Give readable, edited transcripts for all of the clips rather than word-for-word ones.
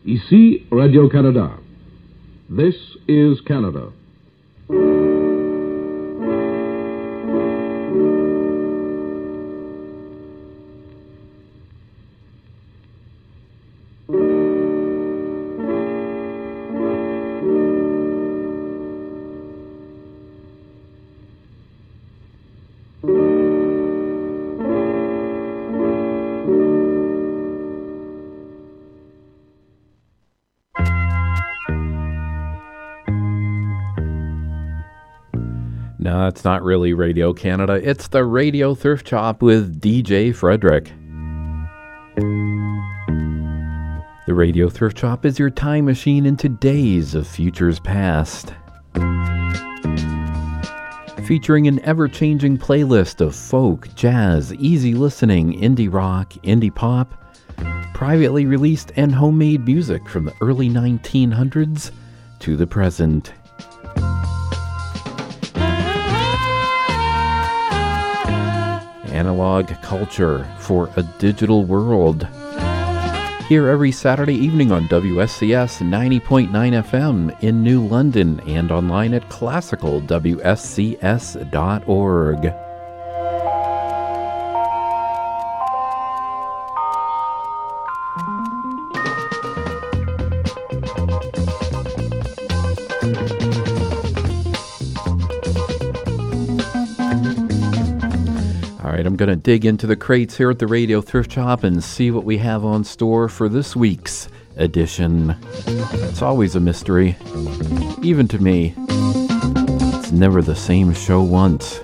Ici Radio-Canada. This is Canada. No, it's not really Radio Canada. It's the Radio Thrift Shop with DJ Frederick. The Radio Thrift Shop is your time machine into days of futures past. Featuring an ever-changing playlist of folk, jazz, easy listening, indie rock, indie pop, privately released and homemade music from the early 1900s to the present. Analog culture for a digital world. Here every Saturday evening on WSCS 90.9 FM in New London and online at classicalwscs.org. I'm going to dig into the crates here at the Radio Thrift Shop and see what we have on store for this week's edition. It's always a mystery, even to me. It's never the same show once.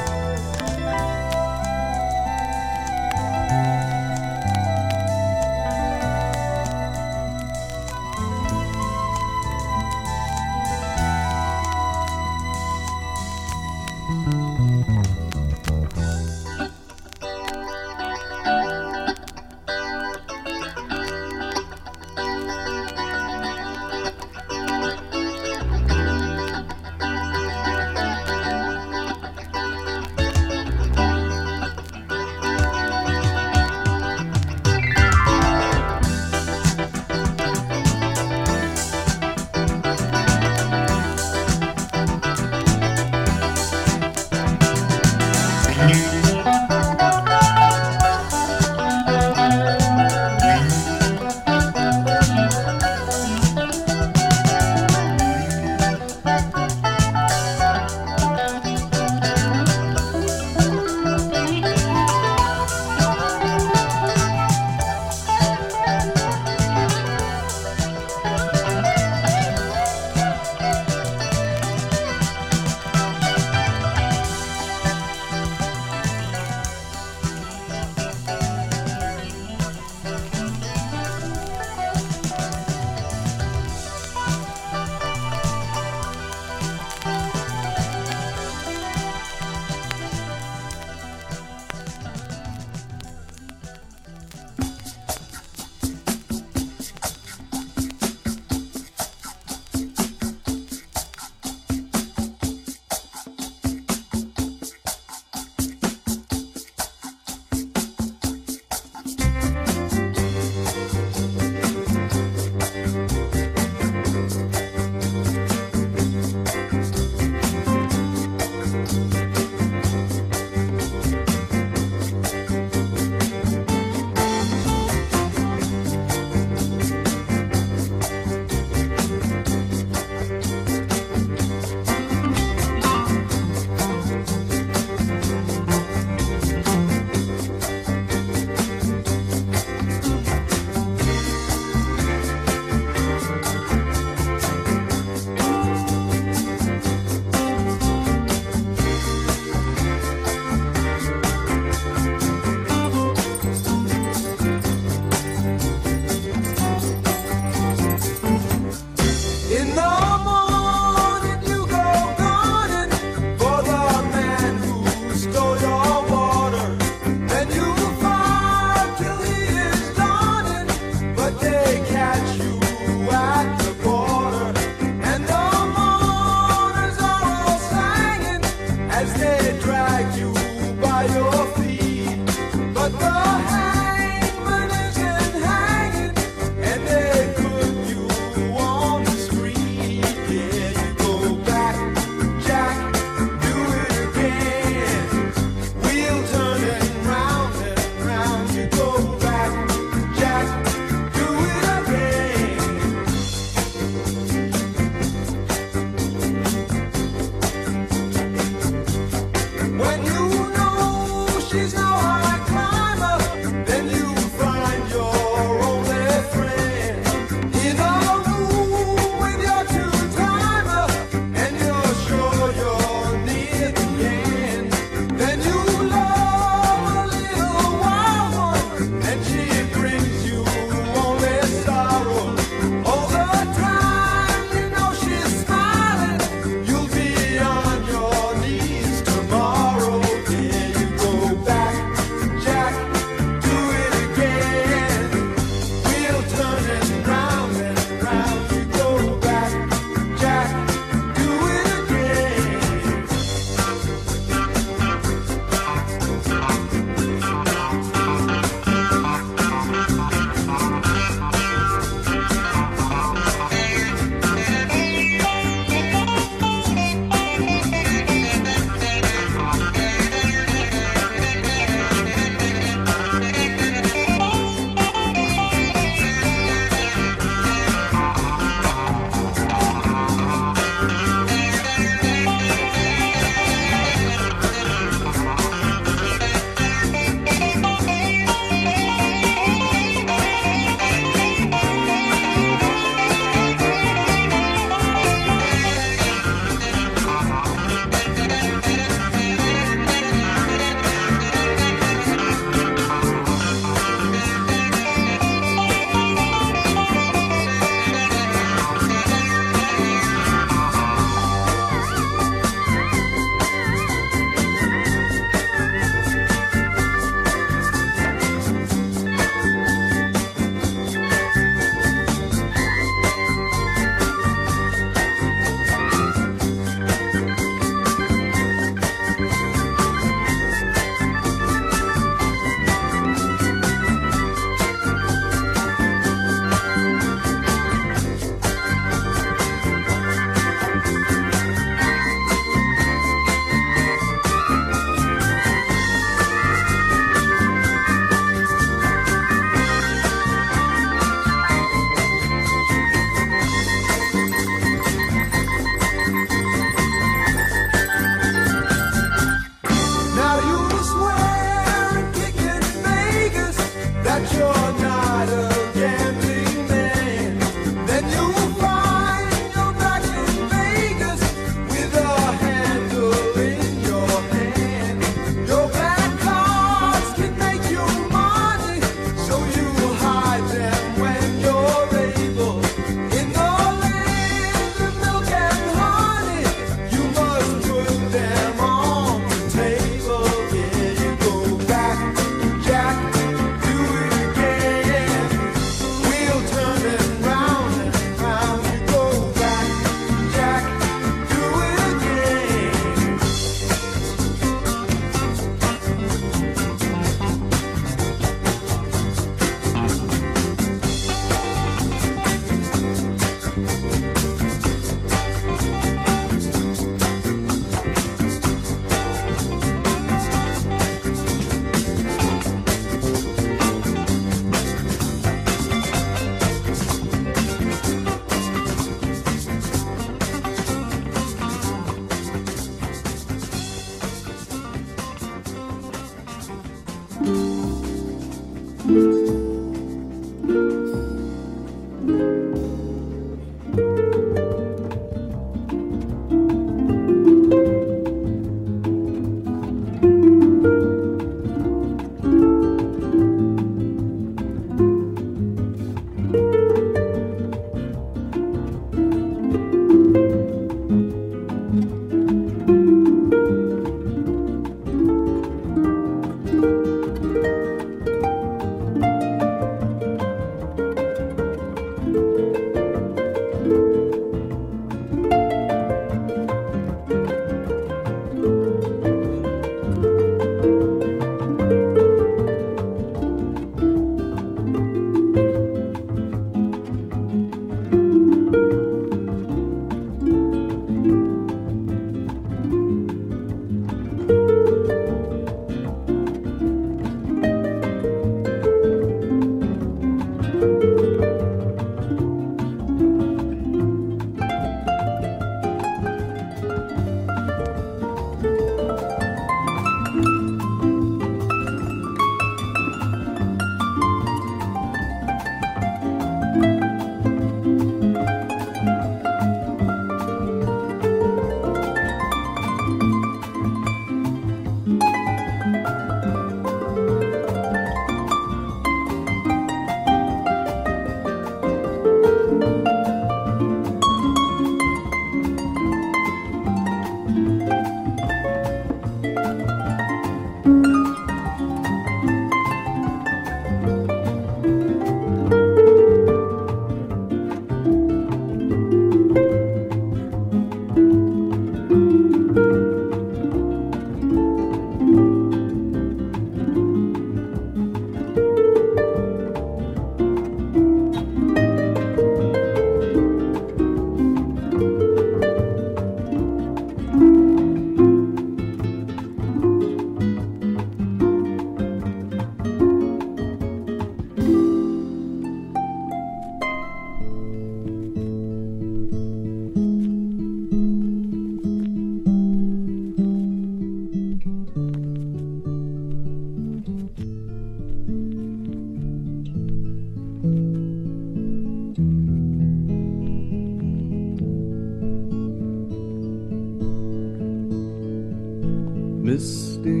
Misty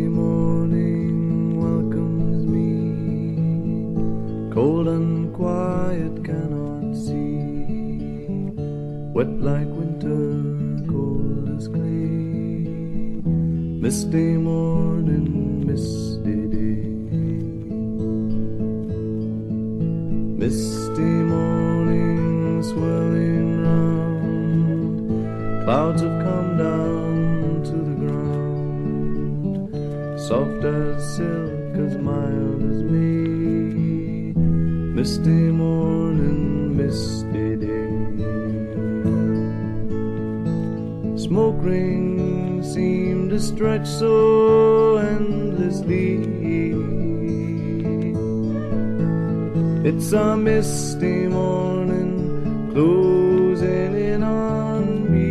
morning welcomes me, cold and quiet, cannot see, wet like winter, cold as clay. Misty morning, misty day, misty morning swirling round, clouds have come down to the ground, soft as silk, as mild as May. Misty morning, misty day. Smoke rings seem to stretch so endlessly. It's a misty morning closing in on me.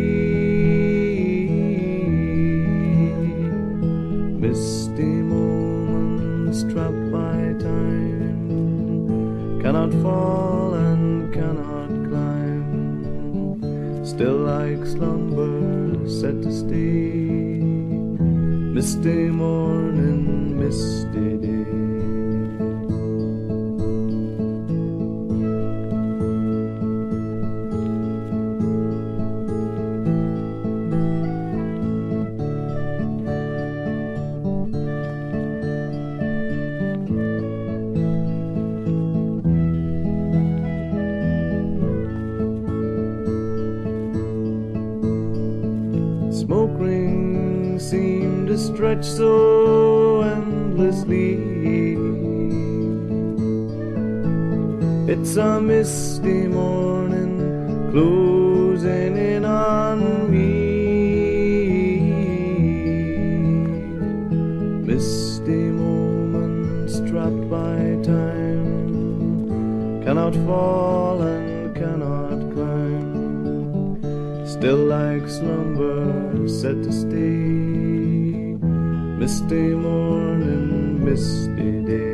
Misty moments trapped by time, cannot fall and cannot climb, still like slumber set to stay. Misty morning, misty day. Smoke rings seem to stretch so endlessly. It's a misty morning closing in on me. Misty moments trapped by time, cannot fall and cannot climb, still like slumber set to stay. Misty morning, misty day.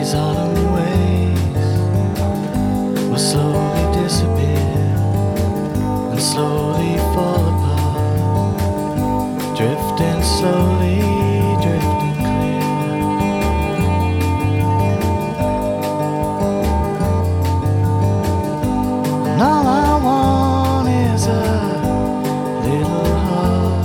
these autumn ways will slowly disappear and slowly fall apart, drifting slowly, drifting clear. And all I want is a little heart,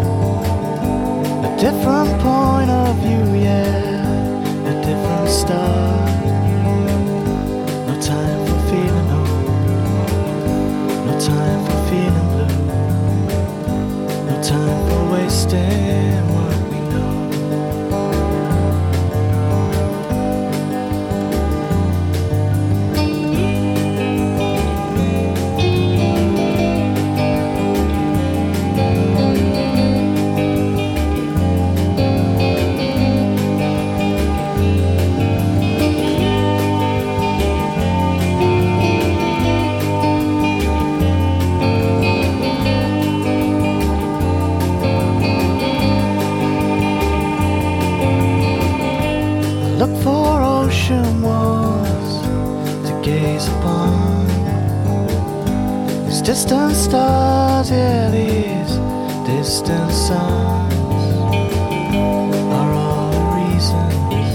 a different point of view, yeah, a different start. No time for feeling old, no time for feeling blue, no time for wasting what we know. Look for ocean walls to gaze upon. These distant stars, yeah, these distant suns are all the reasons,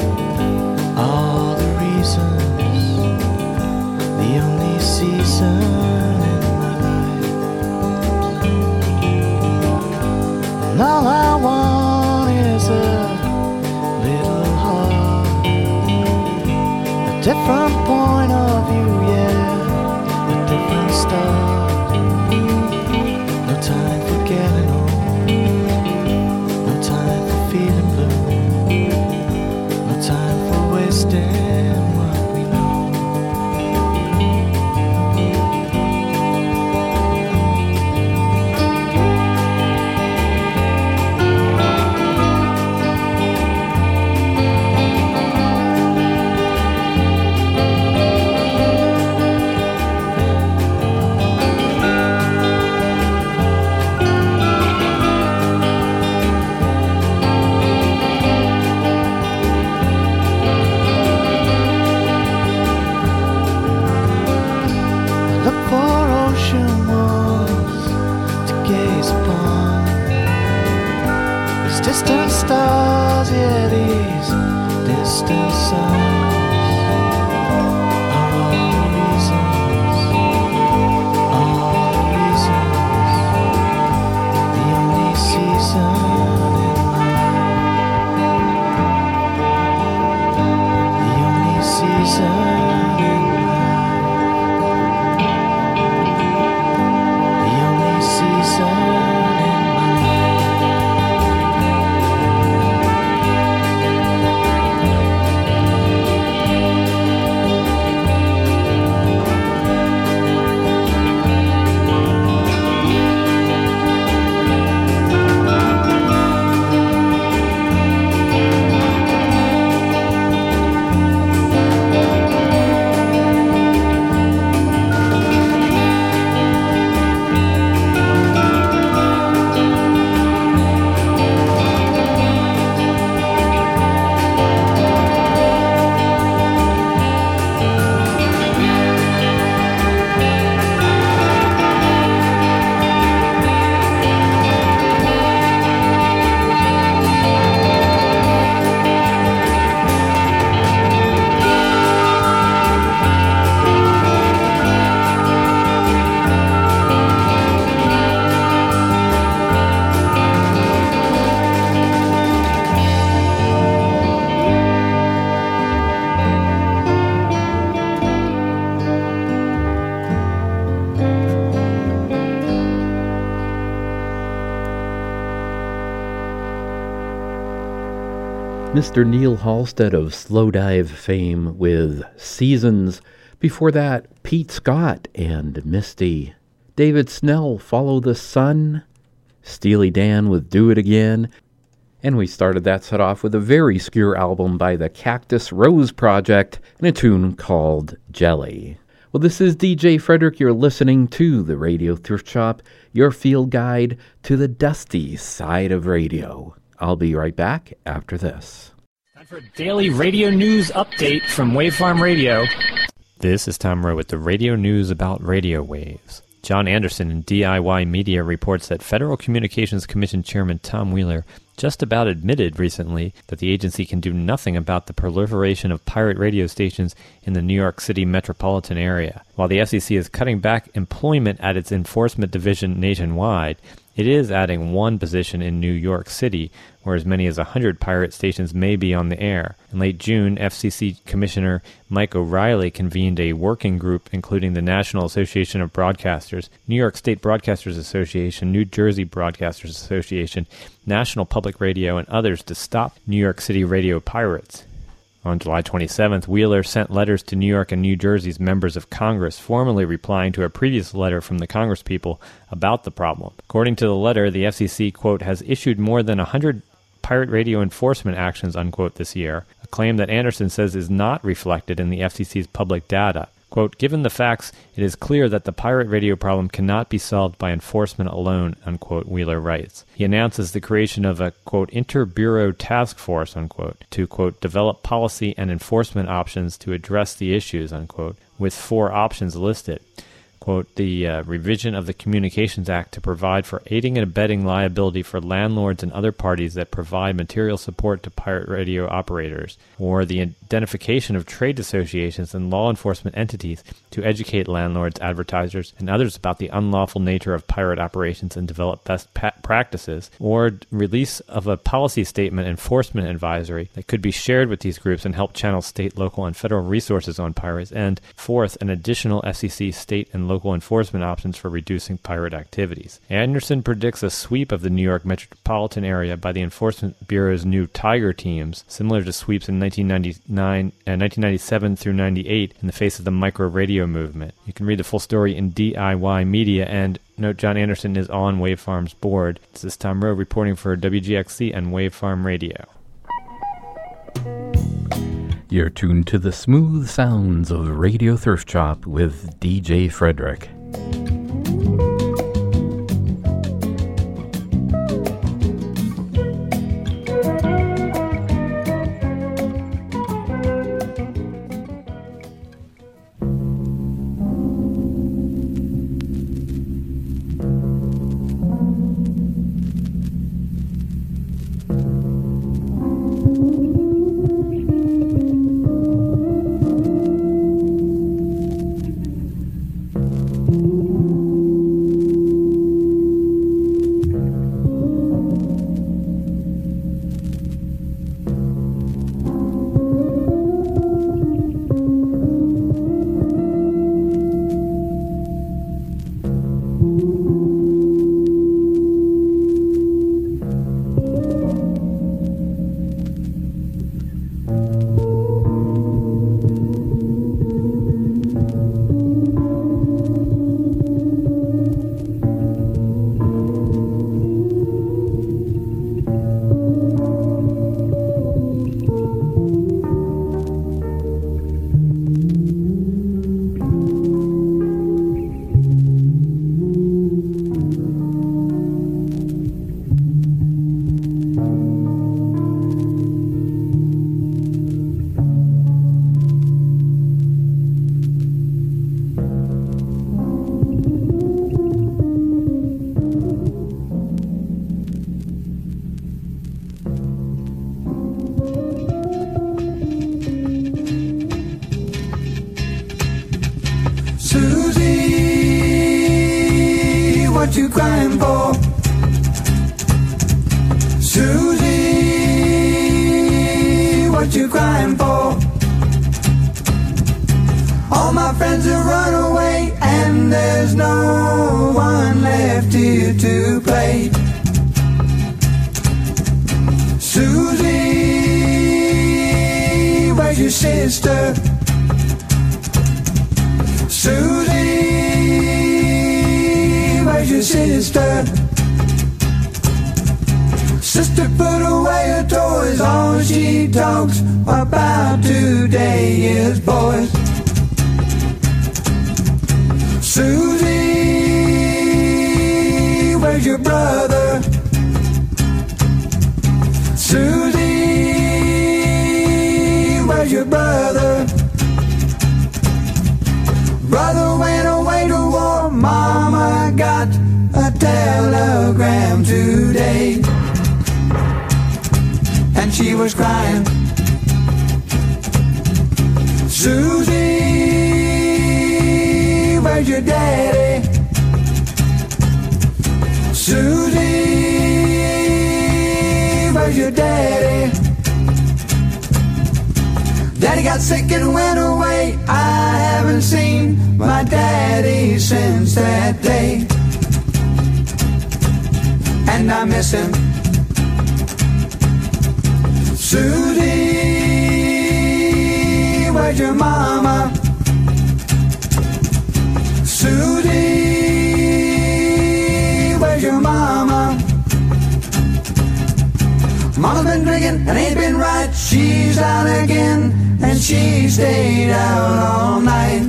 the only season in my life. And all I want is a little heart, a different point of view, yeah, a different start. No time for getting old, no time for feeling blue, no time for wasting what we know. Look for ocean walls to gaze upon. These distant stars, yeah, these distant suns are all the reasons, the only season in my life, the only season in my life. The only season in my Mr. Neil Halstead of Slowdive fame with Seasons. Before that, Pete Scott and Misty. David Snell, Follow the Sun. Steely Dan with Do It Again. And we started that set off with a very obscure album by the Cactus Rose Project and a tune called Jelly. Well, this is DJ Frederick. You're listening to the Radio Thrift Shop, your field guide to the dusty side of radio. I'll be right back after this. For a daily radio news update from Wavefarm Radio. This is Tom Rowe with the radio news about radio waves. John Anderson in DIY Media reports that Federal Communications Commission Chairman Tom Wheeler just about admitted recently that the agency can do nothing about the proliferation of pirate radio stations in the New York City metropolitan area. While the FCC is cutting back employment at its enforcement division nationwide, it is adding one position in New York City, where as many as 100 pirate stations may be on the air. In late June, FCC Commissioner Mike O'Reilly convened a working group including the National Association of Broadcasters, New York State Broadcasters Association, New Jersey Broadcasters Association, National Public Radio, and others to stop New York City radio pirates. On July 27th, Wheeler sent letters to New York and New Jersey's members of Congress, formally replying to a previous letter from the Congresspeople about the problem. According to the letter, the FCC, quote, has issued more than 100 pirate radio enforcement actions, unquote, this year, a claim that Anderson says is not reflected in the FCC's public data. Quote, given the facts, it is clear that the pirate radio problem cannot be solved by enforcement alone, unquote, Wheeler writes. He announces the creation of a, quote, inter-bureau task force, unquote, to, quote, develop policy and enforcement options to address the issues, unquote, with 4 options listed. Quote, the revision of the Communications Act to provide for aiding and abetting liability for landlords and other parties that provide material support to pirate radio operators, or the identification of trade associations and law enforcement entities to educate landlords, advertisers, and others about the unlawful nature of pirate operations and develop best practices, or release of a policy statement enforcement advisory that could be shared with these groups and help channel state, local, and federal resources on pirates, and fourth, an additional FCC state and local enforcement options for reducing pirate activities. Anderson predicts a sweep of the New York metropolitan area by the Enforcement Bureau's new Tiger teams, similar to sweeps in 1997 through 98 in the face of the micro radio movement. You can read the full story in DIY Media, and note John Anderson is on Wavefarm's board. This is Tom Rowe reporting for WGXC and Wavefarm Radio. You're tuned to the smooth sounds of Radio Thrift Shop with DJ Frederick. what you crying for? Susie, what you crying for? All my friends have run away and there's no one left here to play. Susie, where's your sister? Susie, where's your sister? Sister put away her toys, all she talks about today is boys. Susie, where's your brother? Susie, your brother? Brother went away to war. Mama got a telegram today, and she was crying. Susie, where's your daddy? Susie, where's your daddy? Daddy got sick and went away. I haven't seen my daddy since that day, and I miss him. Susie, where's your mama? Susie, where's your mama? Mama's been drinking and ain't been right. She's out again and she stayed out all night.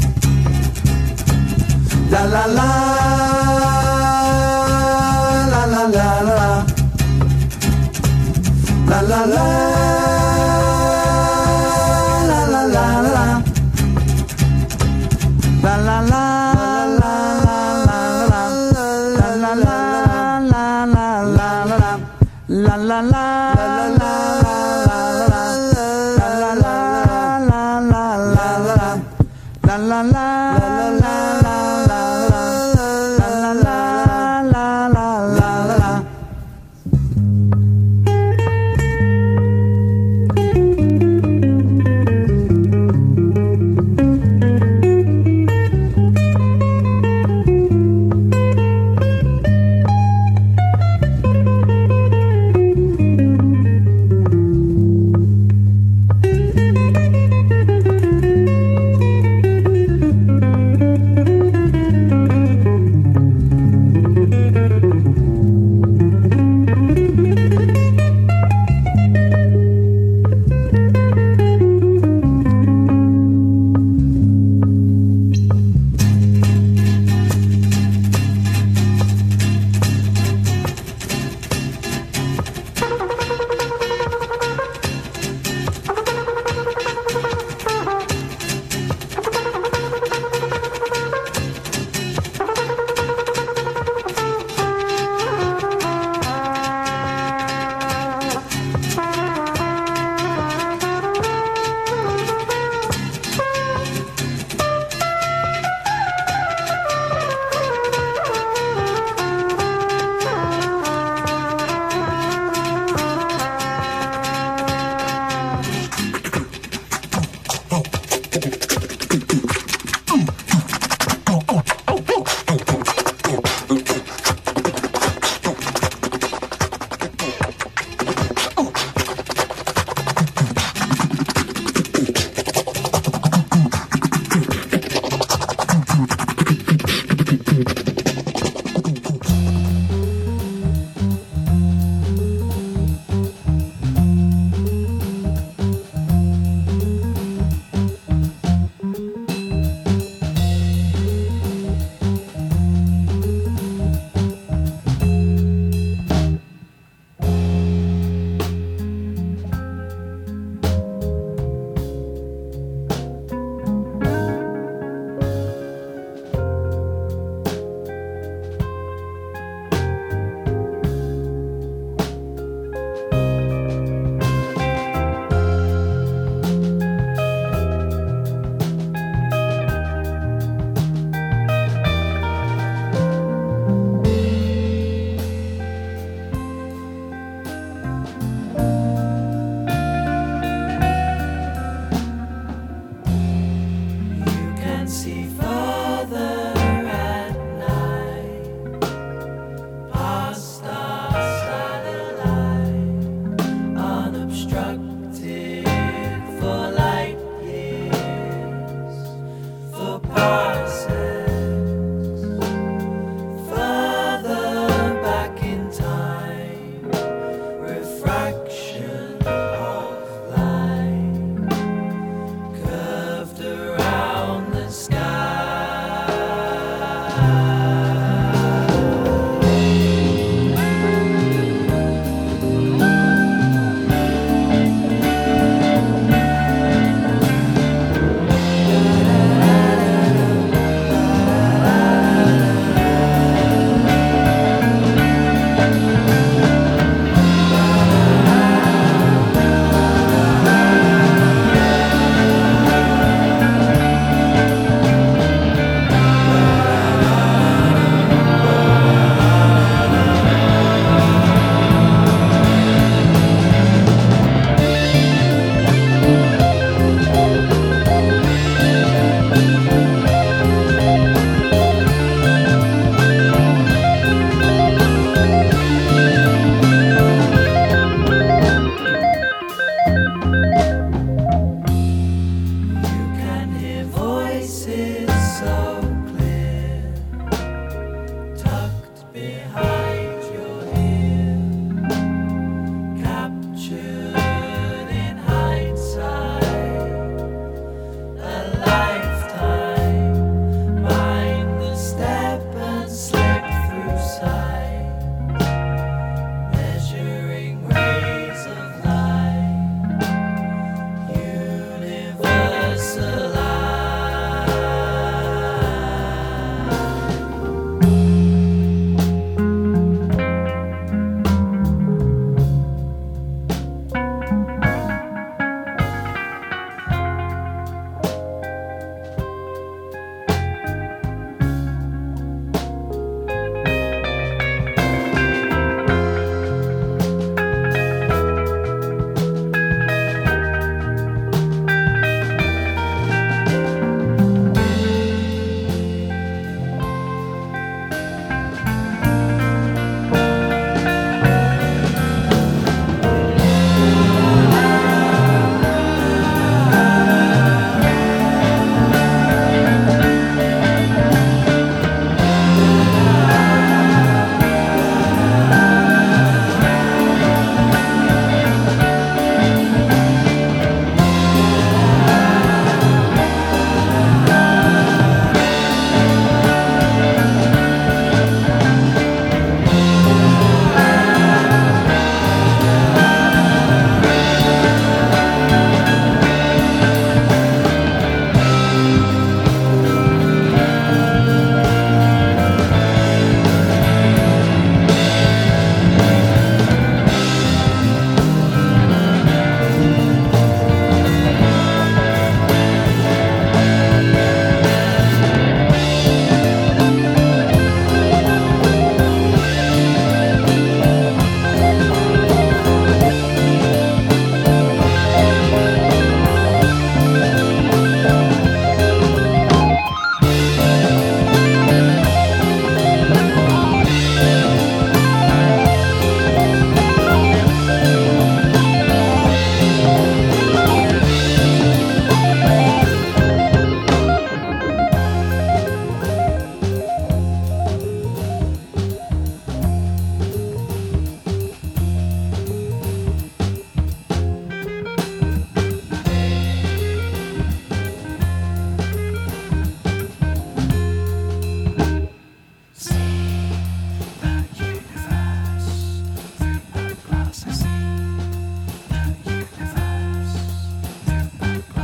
La la la, la la la la, la la la, la la la la, la la la. La la la la la la la la.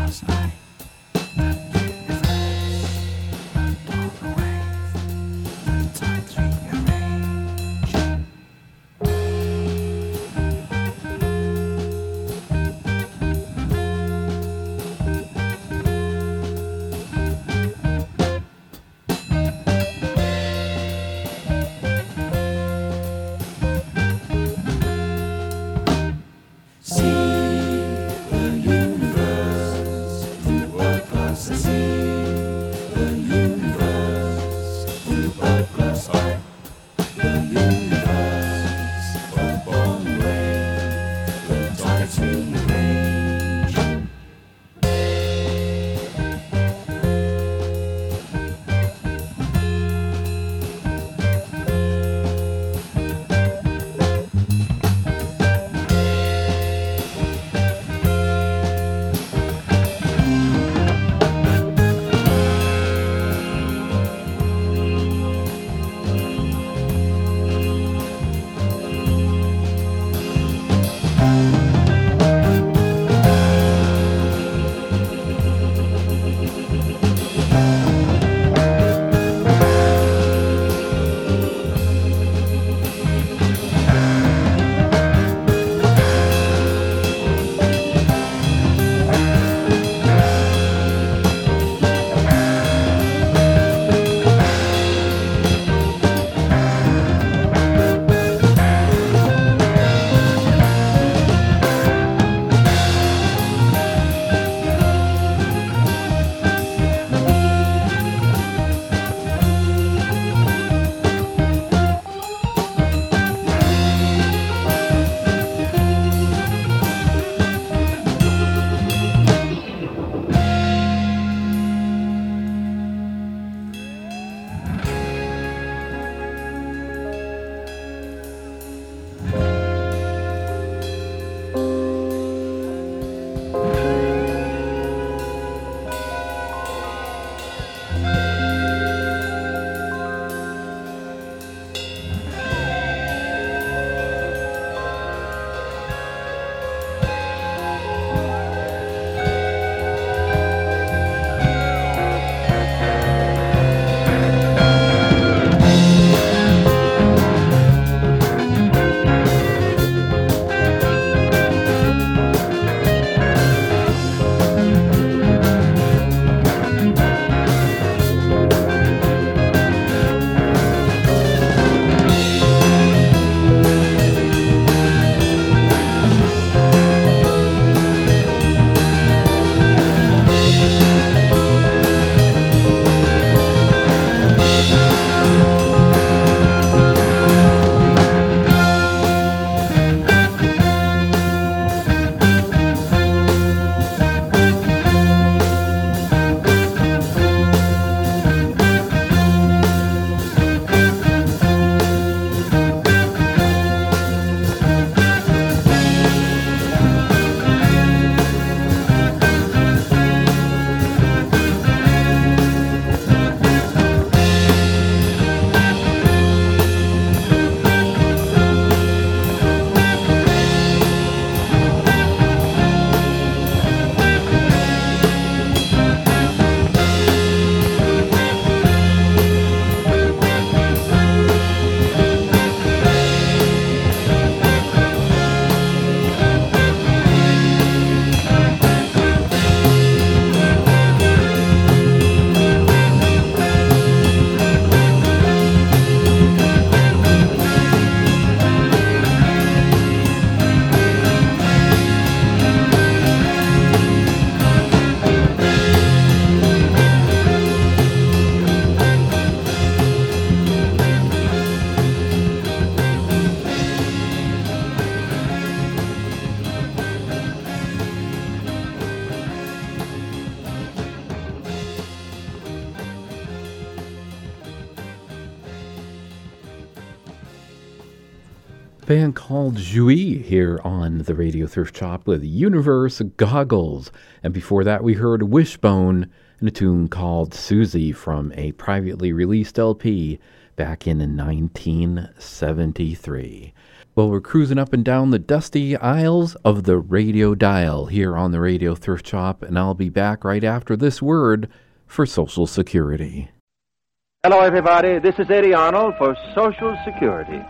band called Jouy here on the Radio Thrift Shop with Universe Goggles. And before that, we heard Wishbone and a tune called Susie from a privately released LP back in 1973. Well, we're cruising up and down the dusty aisles of the radio dial here on the Radio Thrift Shop, and I'll be back right after this word for Social Security. Hello, everybody. This is Eddie Arnold for Social Security.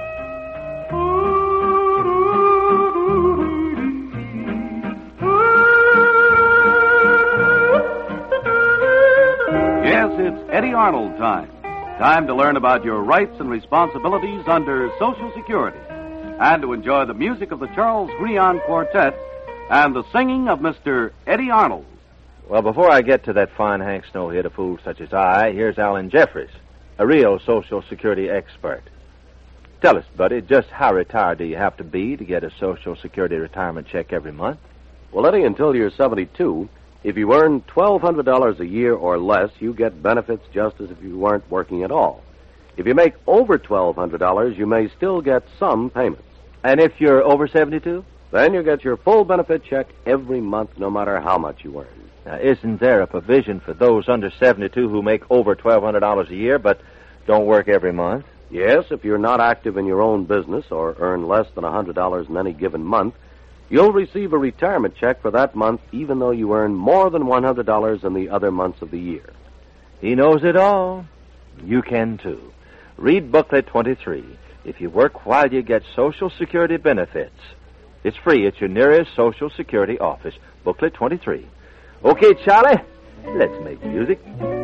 Yes, it's Eddie Arnold time. Time to learn about your rights and responsibilities under Social Security, and to enjoy the music of the Charles Grion Quartet and the singing of Mr. Eddie Arnold. Well, before I get to that fine Hank Snow here to fools such as I, here's Alan Jeffries, a real Social Security expert. Tell us, buddy, just how retired do you have to be to get a Social Security retirement check every month? Well, Eddie, until you're 72, if you earn $1,200 a year or less, you get benefits just as if you weren't working at all. If you make over $1,200, you may still get some payments. And if you're over 72? Then you get your full benefit check every month, no matter how much you earn. Now, isn't there a provision for those under 72 who make over $1,200 a year but don't work every month? Yes, if you're not active in your own business or earn less than $100 in any given month, you'll receive a retirement check for that month even though you earn more than $100 in the other months of the year. He knows it all. You can, too. Read Booklet 23. If you work while you get Social Security benefits. It's free at your nearest Social Security office. Booklet 23. Okay, Charlie, let's make music.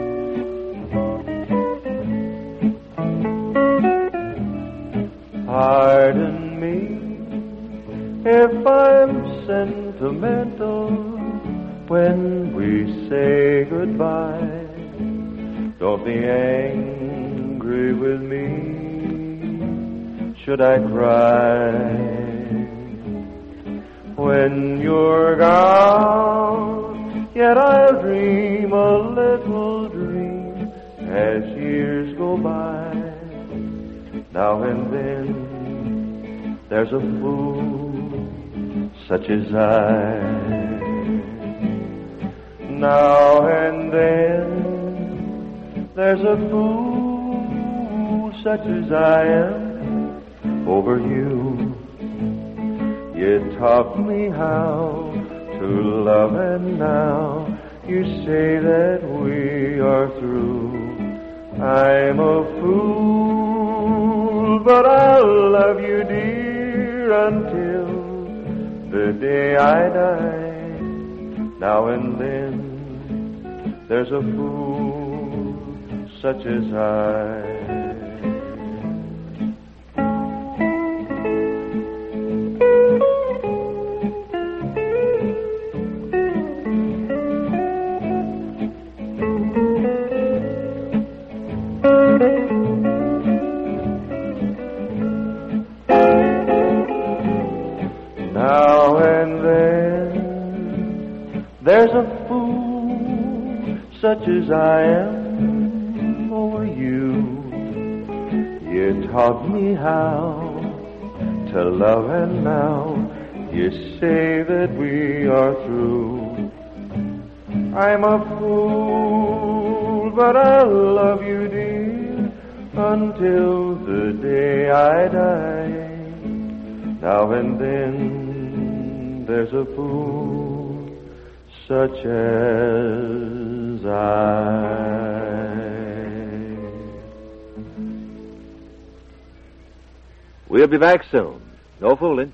Pardon me if I'm sentimental when we say goodbye. Don't be angry with me should I cry when you're gone. Yet I'll dream a little dream as years go by. Now and then there's a fool such as I. Now and then there's a fool such as I am over you. You taught me how to love, and now you say that we are through. I'm a fool, but I'll love you, dear, until the day I die. Now and then there's a fool such as I. Now and then there's a fool such as I am over you. You taught me how to love, and now you say that we are through. I'm a fool, but I'll love you, dear, until the day I die. Now and then there's a fool such as I. We'll be back soon. No fooling.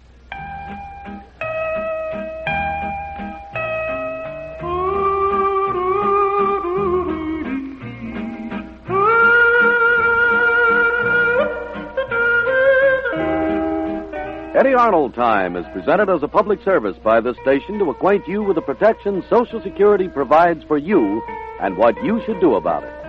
Eddie Arnold Time is presented as a public service by this station to acquaint you with the protection Social Security provides for you and what you should do about it.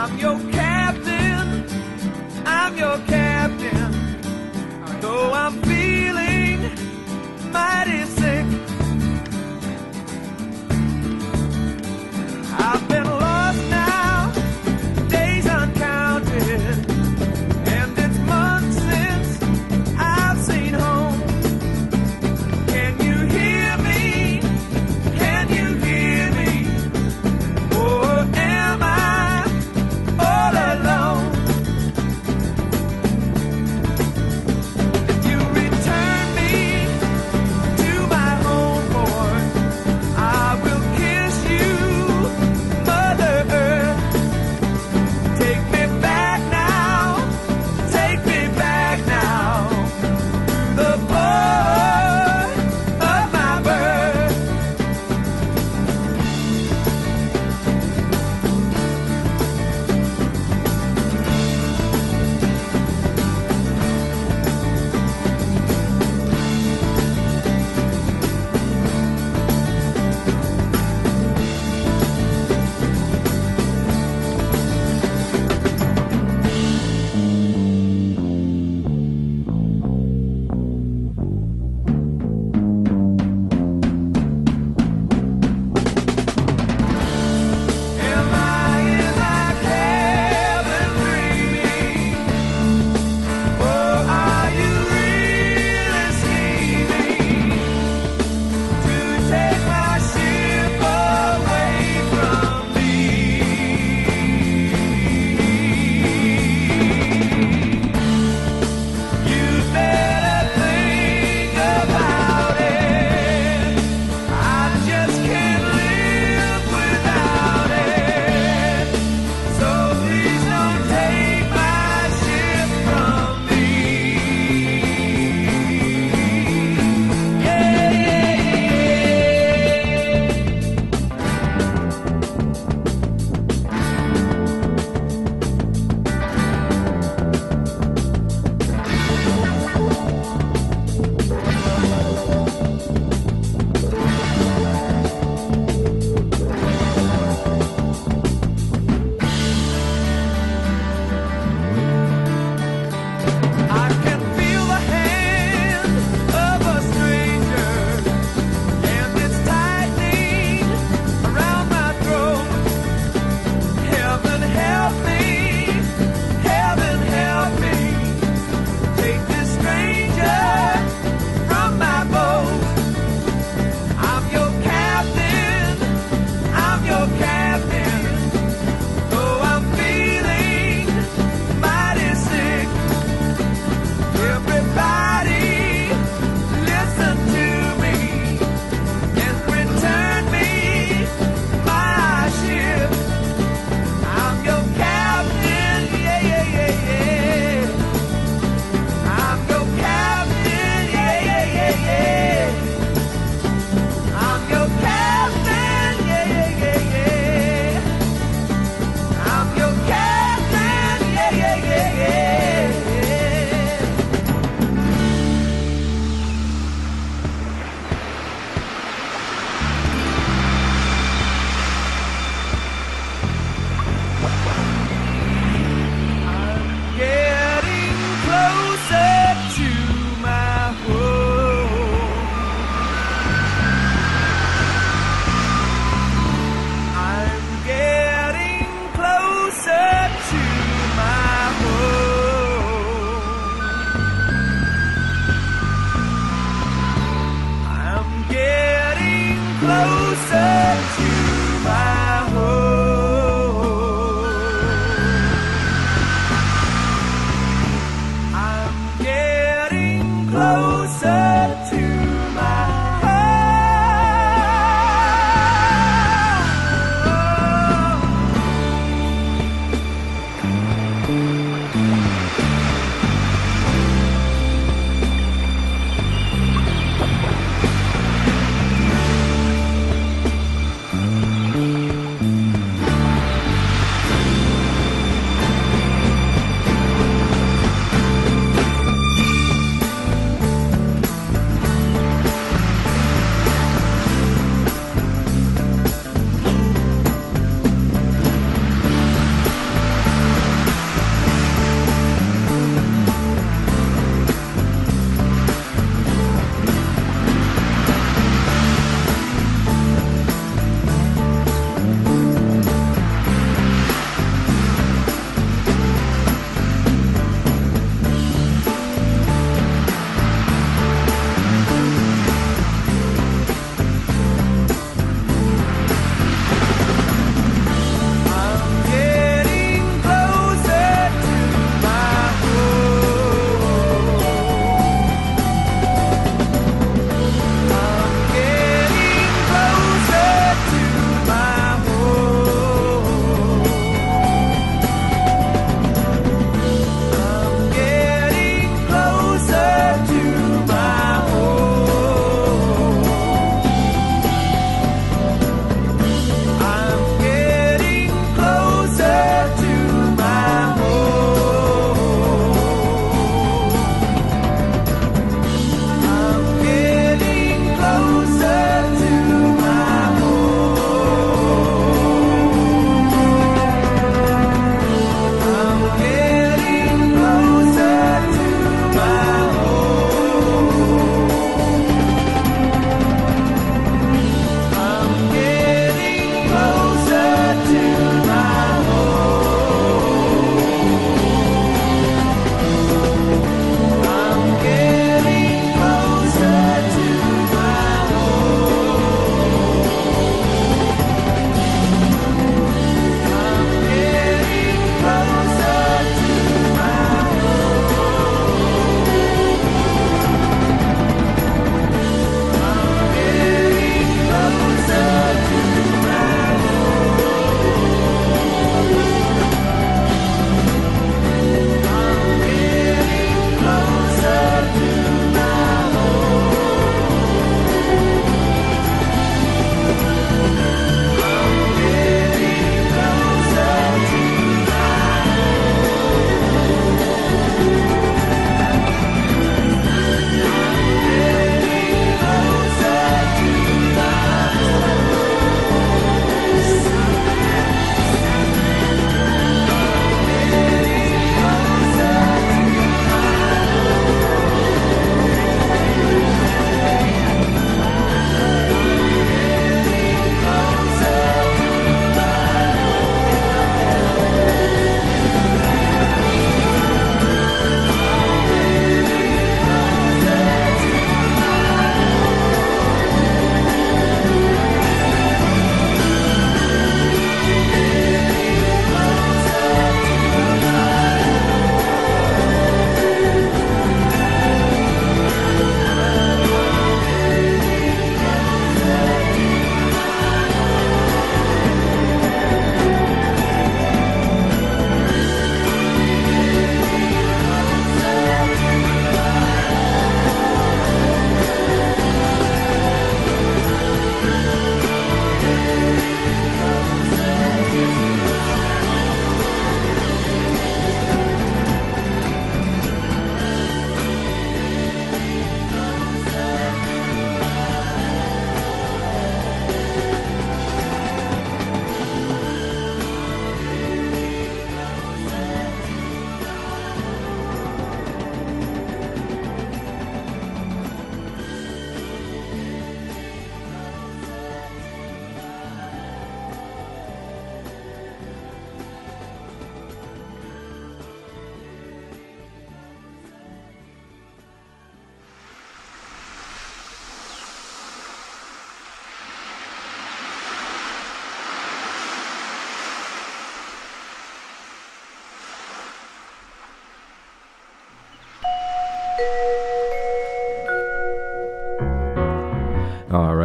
I'm your captain, I'm your captain. Though I'm feeling mighty sick, I've been lost now, days uncounted, and it's months since I've seen home. Can you hear me? Can you hear me? Or am I all alone?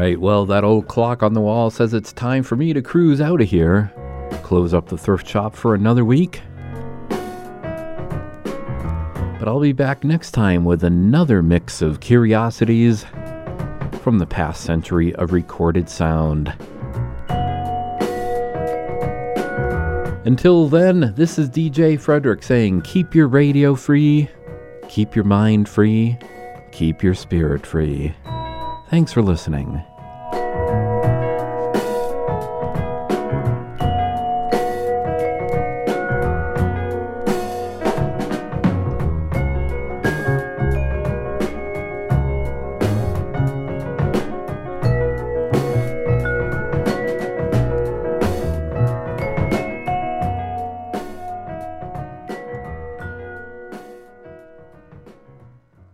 right, well, that old clock on the wall says it's time for me to cruise out of here. Close up the thrift shop for another week. But I'll be back next time with another mix of curiosities from the past century of recorded sound. Until then, this is DJ Frederick saying keep your radio free, keep your mind free, keep your spirit free. Thanks for listening.